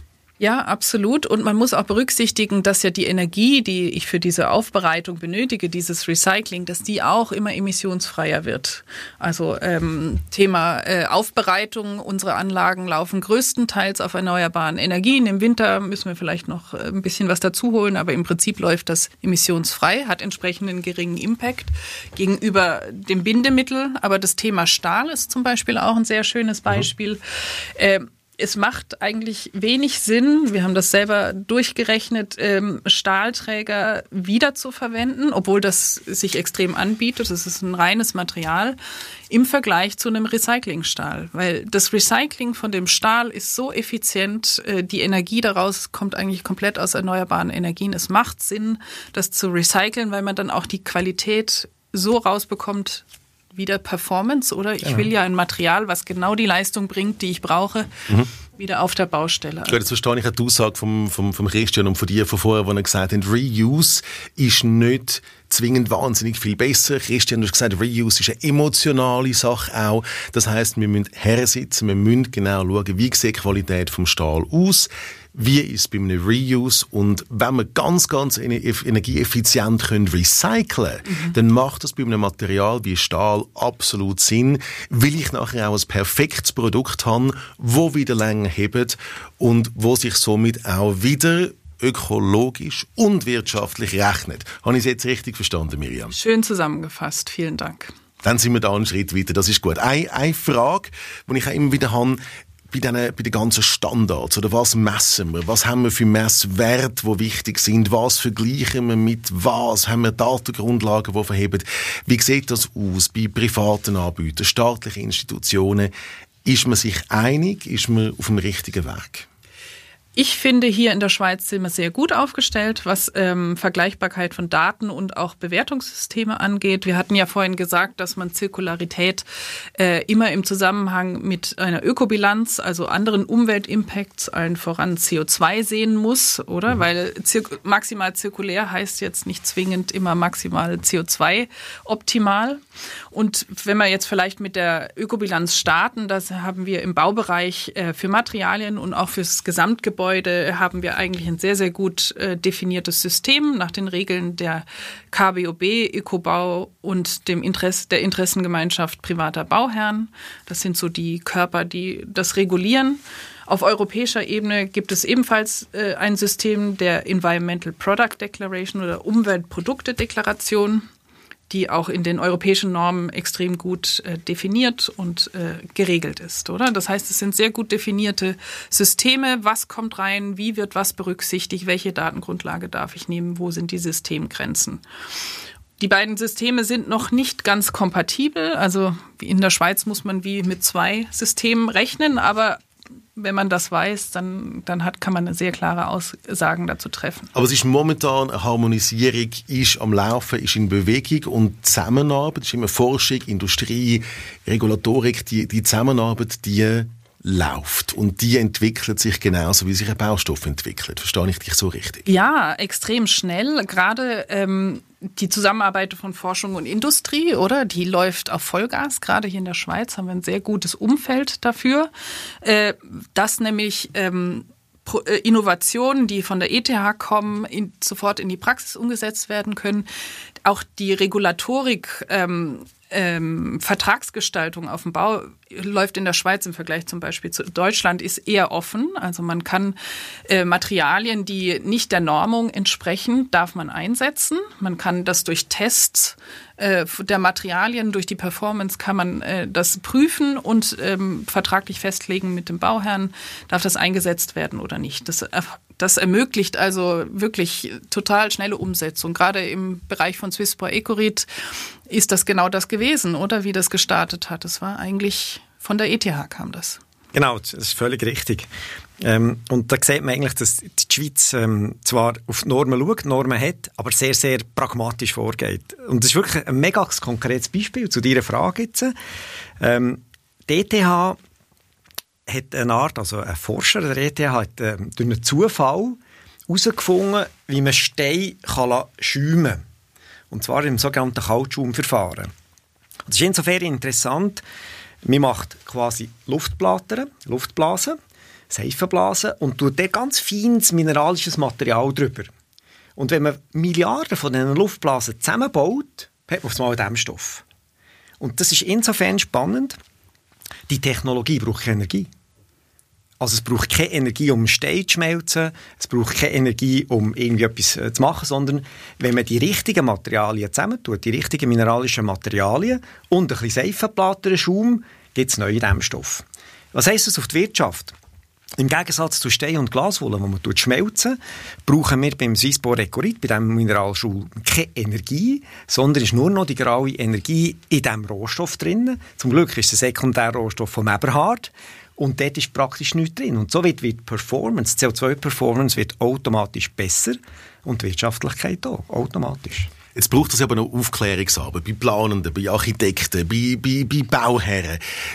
Ja, absolut. Und man muss auch berücksichtigen, dass ja die Energie, die ich für diese Aufbereitung benötige, dieses Recycling, dass die auch immer emissionsfreier wird. Also ähm, Thema äh, Aufbereitung. Unsere Anlagen laufen größtenteils auf erneuerbaren Energien. Im Winter müssen wir vielleicht noch ein bisschen was dazu holen, aber im Prinzip läuft das emissionsfrei, hat entsprechend einen geringen Impact gegenüber dem Bindemittel. Aber das Thema Stahl ist zum Beispiel auch ein sehr schönes Beispiel. Mhm. Äh, Es macht eigentlich wenig Sinn, wir haben das selber durchgerechnet, ähm, Stahlträger wieder zu verwenden, obwohl das sich extrem anbietet. Das ist ein reines Material im Vergleich zu einem Recyclingstahl. Weil das Recycling von dem Stahl ist so effizient, äh, die Energie daraus kommt eigentlich komplett aus erneuerbaren Energien. Es macht Sinn, das zu recyceln, weil man dann auch die Qualität so rausbekommt, wieder Performance, oder? Ich ja. will ja ein Material, was genau die Leistung bringt, die ich brauche, mhm. wieder auf der Baustelle. Ja, jetzt verstehe ich die Aussage vom, vom, vom Christian und von dir von vorher, wo er gesagt hat, Reuse ist nicht zwingend wahnsinnig viel besser. Christian, du hast gesagt, Reuse ist eine emotionale Sache auch. Das heisst, wir müssen hersitzen, wir müssen genau schauen, wie sieht die Qualität vom Stahl aus. Wie ist es bei einem Reuse? Und wenn wir ganz, ganz energieeffizient können recyceln können, mhm. dann macht das bei einem Material wie Stahl absolut Sinn, weil ich nachher auch ein perfektes Produkt habe, das wieder länger hebt und wo sich somit auch wieder ökologisch und wirtschaftlich rechnet. Habe ich es jetzt richtig verstanden, Miriam? Schön zusammengefasst. Vielen Dank. Dann sind wir da einen Schritt weiter. Das ist gut. Eine, eine Frage, die ich auch immer wieder habe, bei den, bei den ganzen Standards, oder was messen wir? Was haben wir für Messwerte, die wichtig sind? Was vergleichen wir mit was? Haben wir Datengrundlagen, die verheben? Wie sieht das aus bei privaten Anbietern, staatlichen Institutionen? Ist man sich einig? Ist man auf dem richtigen Weg? Ich finde, hier in der Schweiz sind wir sehr gut aufgestellt, was ähm, Vergleichbarkeit von Daten und auch Bewertungssysteme angeht. Wir hatten ja vorhin gesagt, dass man Zirkularität äh, immer im Zusammenhang mit einer Ökobilanz, also anderen Umweltimpacts, allen voran C O zwei sehen muss, oder? Mhm. Weil zir- maximal zirkulär heißt jetzt nicht zwingend immer maximal C O zwei optimal. Und wenn wir jetzt vielleicht mit der Ökobilanz starten, das haben wir im Baubereich äh, für Materialien und auch fürs Gesamtgebäude haben wir eigentlich ein sehr, sehr gut äh, definiertes System nach den Regeln der K B O B, Ökobau und dem Interesse, der Interessengemeinschaft privater Bauherren. Das sind so die Körper, die das regulieren. Auf europäischer Ebene gibt es ebenfalls äh, ein System der Environmental Product Declaration oder Umweltproduktedeklaration, die auch in den europäischen Normen extrem gut äh, definiert und äh, geregelt ist, oder? Das heißt, es sind sehr gut definierte Systeme. Was kommt rein? Wie wird was berücksichtigt? Welche Datengrundlage darf ich nehmen? Wo sind die Systemgrenzen? Die beiden Systeme sind noch nicht ganz kompatibel. Also in der Schweiz muss man wie mit zwei Systemen rechnen, aber wenn man das weiß, dann, dann hat, kann man eine sehr klare Aussagen dazu treffen. Aber es ist momentan eine Harmonisierung, ist am Laufen, ist in Bewegung und Zusammenarbeit, ist immer Forschung, Industrie, Regulatorik, die, die Zusammenarbeit, die läuft und die entwickelt sich genauso, wie sich ein Baustoff entwickelt. Verstehe ich dich so richtig? Ja, extrem schnell. Gerade ähm, die Zusammenarbeit von Forschung und Industrie, oder? Die läuft auf Vollgas. Gerade hier in der Schweiz haben wir ein sehr gutes Umfeld dafür, äh, dass nämlich ähm, Innovationen, die von der E T H kommen, in, sofort in die Praxis umgesetzt werden können. Auch die Regulatorik ähm, ähm, Vertragsgestaltung auf dem Bau läuft in der Schweiz im Vergleich zum Beispiel zu Deutschland, ist eher offen. Also man kann äh, Materialien, die nicht der Normung entsprechen, darf man einsetzen. Man kann das durch Tests äh, der Materialien, durch die Performance kann man äh, das prüfen und ähm, vertraglich festlegen mit dem Bauherrn, darf das eingesetzt werden oder nicht. Das Das ermöglicht also wirklich total schnelle Umsetzung. Gerade im Bereich von Swisspor Ecorit ist das genau das gewesen, oder wie das gestartet hat. Das war eigentlich, von der E T H kam das. Genau, das ist völlig richtig. Ähm, und da sieht man eigentlich, dass die Schweiz ähm, zwar auf die Normen schaut, Normen hat, aber sehr, sehr pragmatisch vorgeht. Und das ist wirklich ein mega konkretes Beispiel zu deiner Frage jetzt. Ähm, die E T H hat eine Art, also ein Forscher der E T H hat äh, durch einen Zufall herausgefunden, wie man Steine kann schäumen kann. Und zwar im sogenannten Kaltschaumverfahren. Das ist insofern interessant, man macht quasi Luftblasen, Luftblasen, Seifenblasen und tut dort ganz feines mineralisches Material drüber. Und wenn man Milliarden von diesen Luftblasen zusammenbaut, hat man auf einmal Dämmstoff. Und das ist insofern spannend, die Technologie braucht keine Energie. Also es braucht keine Energie, um Stein zu schmelzen, es braucht keine Energie, um irgendwie etwas äh, zu machen, sondern wenn man die richtigen Materialien zusammentut, die richtigen mineralischen Materialien und ein bisschen Seifenplatten, Schaum, gibt es neue Dämmstoffe. Was heisst das auf die Wirtschaft? Im Gegensatz zu Stein- und Glaswolle, wo man schmelzen, brauchen wir beim Swisspor Ecorit, bei diesem Mineralschaum, keine Energie, sondern ist nur noch die graue Energie in diesem Rohstoff drin. Zum Glück ist es der Sekundärrohstoff vom Eberhard. Und dort ist praktisch nichts drin. Und so wird die Performance, die C O zwei Performance wird automatisch besser und die Wirtschaftlichkeit auch, automatisch. Jetzt braucht es aber noch Aufklärungsarbeit bei Planenden, bei Architekten, bei, bei, bei Bauherren.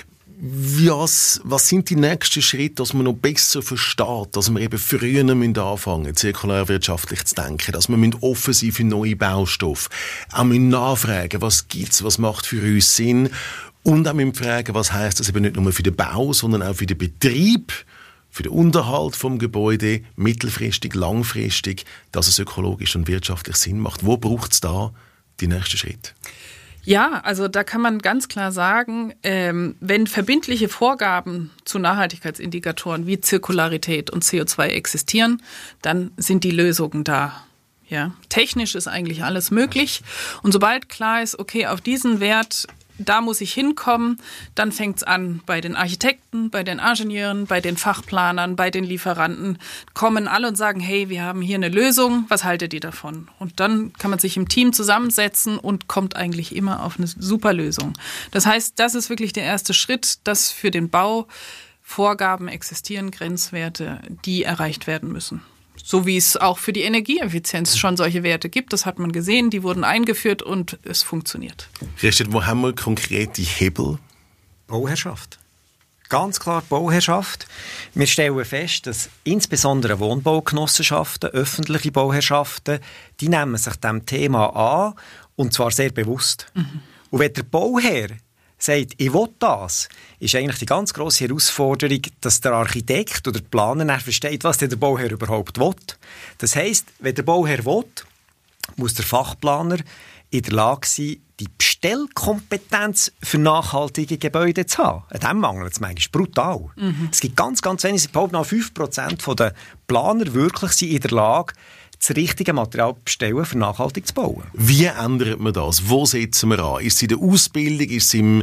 Was, was sind die nächsten Schritte, dass man noch besser versteht, dass wir eben früher anfangen müssen, zirkulärwirtschaftlich zu denken, dass wir offen sein für neue Baustoffe, auch nachfragen, was gibt's, was macht für uns Sinn, und auch fragen, was heisst das eben nicht nur für den Bau, sondern auch für den Betrieb, für den Unterhalt vom Gebäude, mittelfristig, langfristig, dass es ökologisch und wirtschaftlich Sinn macht. Wo braucht es da die nächsten Schritte? Ja, also da kann man ganz klar sagen, ähm, wenn verbindliche Vorgaben zu Nachhaltigkeitsindikatoren wie Zirkularität und C O zwei existieren, dann sind die Lösungen da. Ja, technisch ist eigentlich alles möglich. Und sobald klar ist, okay, auf diesen Wert, da muss ich hinkommen, dann fängt es an bei den Architekten, bei den Ingenieuren, bei den Fachplanern, bei den Lieferanten, kommen alle und sagen, hey, wir haben hier eine Lösung, was haltet ihr davon? Und dann kann man sich im Team zusammensetzen und kommt eigentlich immer auf eine super Lösung. Das heißt, das ist wirklich der erste Schritt, dass für den Bau Vorgaben existieren, Grenzwerte, die erreicht werden müssen. So wie es auch für die Energieeffizienz schon solche Werte gibt. Das hat man gesehen, die wurden eingeführt und es funktioniert. Christian, wo haben wir konkrete Hebel? Bauherrschaft. Ganz klar Bauherrschaft. Wir stellen fest, dass insbesondere Wohnbaugenossenschaften, öffentliche Bauherrschaften, die nehmen sich diesem Thema an und zwar sehr bewusst. Mhm. Und wenn der Bauherr sagt, ich will das, ist eigentlich die ganz grosse Herausforderung, dass der Architekt oder der Planer versteht, was der Bauherr überhaupt will. Das heisst, wenn der Bauherr will, muss der Fachplaner in der Lage sein, die Bestellkompetenz für nachhaltige Gebäude zu haben. An dem mangelt es manchmal brutal. Mhm. Es gibt ganz, ganz wenig, ich behaupte noch fünf Prozent der Planer wirklich sind in der Lage, das richtige Material bestellen, für nachhaltig zu bauen. Wie ändert man das? Wo setzen wir an? Ist es in der Ausbildung? Ist es im,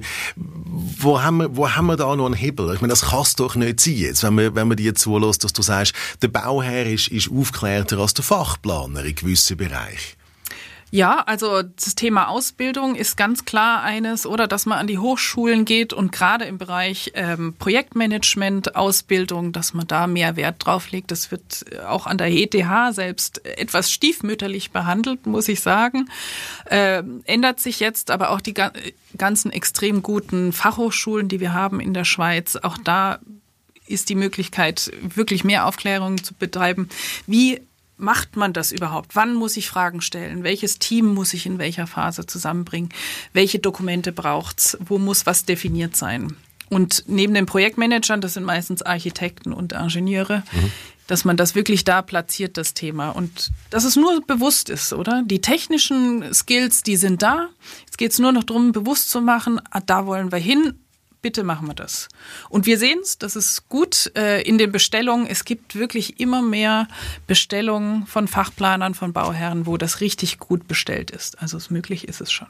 wo haben wir, wo haben wir da noch einen Hebel? Ich meine, das kann es doch nicht sein, jetzt, wenn man, wenn man dir zulässt, dass du sagst, der Bauherr ist, ist aufgeklärter als der Fachplaner in gewissen Bereichen. Ja, also das Thema Ausbildung ist ganz klar eines, oder dass man an die Hochschulen geht und gerade im Bereich ähm, Projektmanagement, Ausbildung, dass man da mehr Wert drauf legt. Das wird auch an der E T H selbst etwas stiefmütterlich behandelt, muss ich sagen. Äh, ändert sich jetzt aber auch die ga- ganzen extrem guten Fachhochschulen, die wir haben in der Schweiz. Auch da ist die Möglichkeit, wirklich mehr Aufklärung zu betreiben. Wie macht man das überhaupt? Wann muss ich Fragen stellen? Welches Team muss ich in welcher Phase zusammenbringen? Welche Dokumente braucht's? Wo muss was definiert sein? Und neben den Projektmanagern, das sind meistens Architekten und Ingenieure, mhm. dass man das wirklich da platziert, das Thema. Und dass es nur bewusst ist, oder? Die technischen Skills, die sind da. Jetzt geht es nur noch darum, bewusst zu machen, ah, da wollen wir hin. Bitte machen wir das. Und wir sehen es, das ist gut äh, in den Bestellungen. Es gibt wirklich immer mehr Bestellungen von Fachplanern, von Bauherren, wo das richtig gut bestellt ist. Also es möglich ist es schon.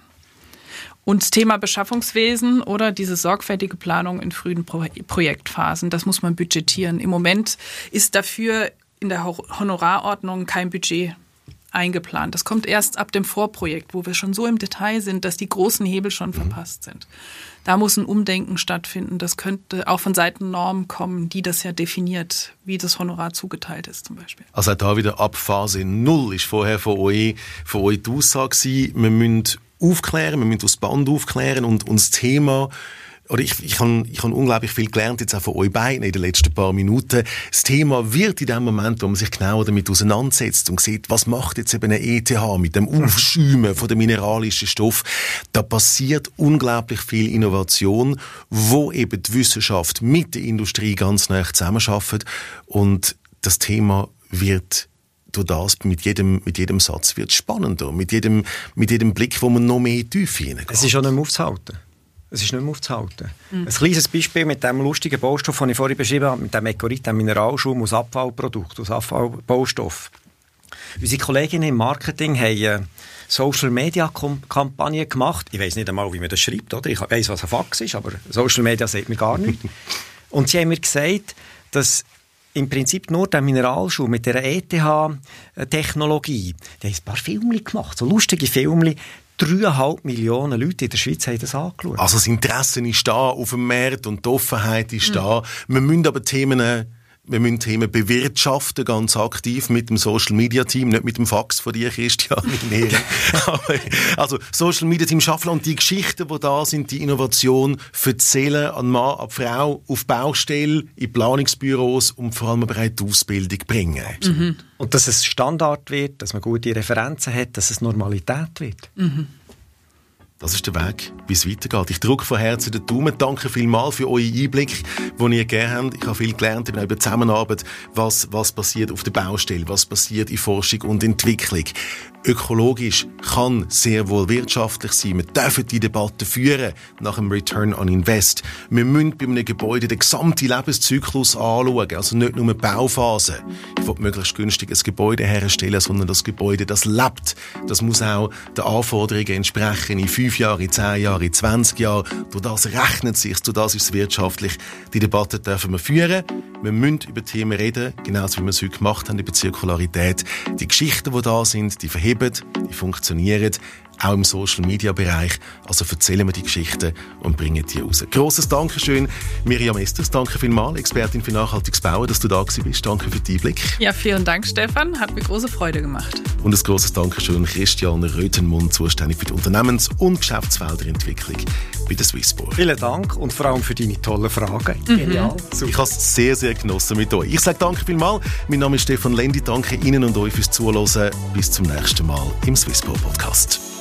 Und das Thema Beschaffungswesen oder diese sorgfältige Planung in frühen Pro- Projektphasen, das muss man budgetieren. Im Moment ist dafür in der Honorarordnung kein Budget eingeplant. Das kommt erst ab dem Vorprojekt, wo wir schon so im Detail sind, dass die großen Hebel schon mhm. verpasst sind. Da muss ein Umdenken stattfinden. Das könnte auch von Seiten Norm kommen, die das ja definiert, wie das Honorar zugeteilt ist zum Beispiel. Also auch da wieder ab Phase null ist vorher von euch, von euch die Aussage gewesen, wir müssen aufklären, wir müssen das Band aufklären und, und das Thema. Oder ich, ich habe ich hab unglaublich viel gelernt, jetzt auch von euch beiden in den letzten paar Minuten. Das Thema wird in dem Moment, wo man sich genau damit auseinandersetzt und sieht, was macht jetzt eben eine E T H mit dem Aufschäumen von den mineralischen Stoffen, da passiert unglaublich viel Innovation, wo eben die Wissenschaft mit der Industrie ganz nah zusammenarbeitet und das Thema wird durch das, mit jedem, mit jedem Satz wird es spannender, mit jedem, mit jedem Blick, wo man noch mehr Tiefe hineingeht. Es ist schon nicht mehr aufzuhalten. Es ist nicht mehr aufzuhalten. Mhm. Ein kleines Beispiel mit dem lustigen Baustoff, den ich vorhin beschrieben habe, mit dem Ekorit, dem Mineralschaum aus Abfallprodukt, aus Abfallbaustoff. Unsere Kolleginnen im Marketing haben eine Social-Media-Kampagne gemacht. Ich weiss nicht einmal, wie man das schreibt, oder? Ich weiss, was ein Fax ist, aber Social Media sagt mir gar nichts. Und sie haben mir gesagt, dass im Prinzip nur der Mineralschaum mit der E T H-Technologie, die haben ein paar Filme gemacht, so lustige Filme. Dreieinhalb Millionen Leute in der Schweiz haben das angeschaut. Also das Interesse ist da auf dem Markt und die Offenheit ist mhm. da. Wir müssen aber Themen, wir müssen Themen bewirtschaften, ganz aktiv mit dem Social-Media-Team, nicht mit dem Fax von dir, Christian. Also Social-Media-Team schaffen und die Geschichten, die da sind, die Innovation erzählen an Mann, an Frau, auf Baustelle, in Planungsbüros und vor allem bereit die Ausbildung bringen. Mhm. Und dass es Standard wird, dass man gute Referenzen hat, dass es Normalität wird. Mhm. Das ist der Weg, wie es weitergeht. Ich drücke von Herzen den Daumen. Danke vielmals für euren Einblick, den ihr gegeben habt. Ich habe viel gelernt über die Zusammenarbeit, was, was passiert auf der Baustelle, was passiert in Forschung und Entwicklung. Ökologisch kann sehr wohl wirtschaftlich sein. Wir dürfen die Debatte führen nach dem Return on Invest. Wir müssen bei einem Gebäude den gesamten Lebenszyklus anschauen, also nicht nur die Bauphase. Ich will möglichst günstig ein Gebäude herstellen, sondern das Gebäude, das lebt. Das muss auch den Anforderungen entsprechen in fünf Jahren, in zehn Jahren, in zwanzig Jahren. Durch das rechnet es sich, durch das ist es wirtschaftlich. Die Debatte dürfen wir führen. Wir müssen über Themen reden, genauso wie wir es heute gemacht haben, über Zirkularität. Die Geschichten, die da sind, die verheben, die funktionieren, auch im Social-Media-Bereich. Also erzählen wir die Geschichten und bringen die raus. Grosses Dankeschön, Miriam Esters. Danke vielmals, Expertin für nachhaltiges Bauen, dass du da gewesen bist. Danke für den Einblick. Ja, vielen Dank, Stefan. Hat mir große Freude gemacht. Und ein grosses Dankeschön, Christian Röthenmund, zuständig für die Unternehmens- und Geschäftsfelderentwicklung bei der Swissborg. Vielen Dank und vor allem für deine tollen Fragen. Mhm. Genial. Super. Ich habe es sehr, sehr genossen mit euch. Ich sage danke vielmals. Mein Name ist Stefan Lendi. Danke Ihnen und euch fürs Zuhören. Bis zum nächsten Mal im Swissborg Podcast.